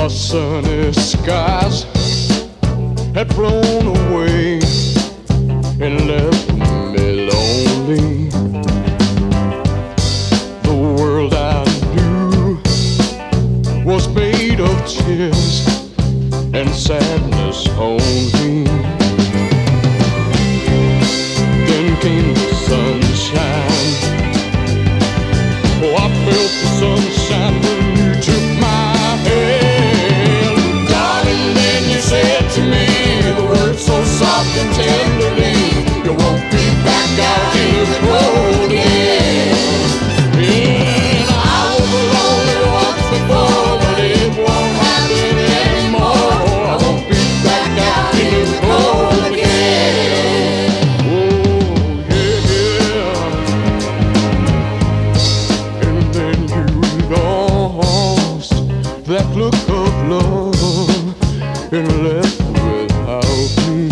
My sunny skies had blown away and left me lonely. The world I knew was made of tears and sadness only. Then came the sunshine. Oh, I felt the sunshine when you took my hand. Darling, then you said to me the words so soft and tenderly, you won't be back out in the cold again. And I was lonely once before, but it won't happen anymore. I won't be back out in the cold again. Oh, yeah. And then you lost that look of love and left without me.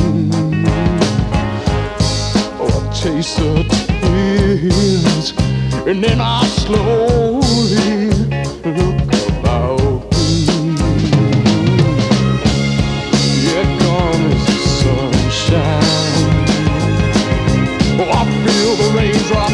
Oh, a taste of tears, and then I slowly look about me. Here comes the sunshine. Oh, I feel the raindrops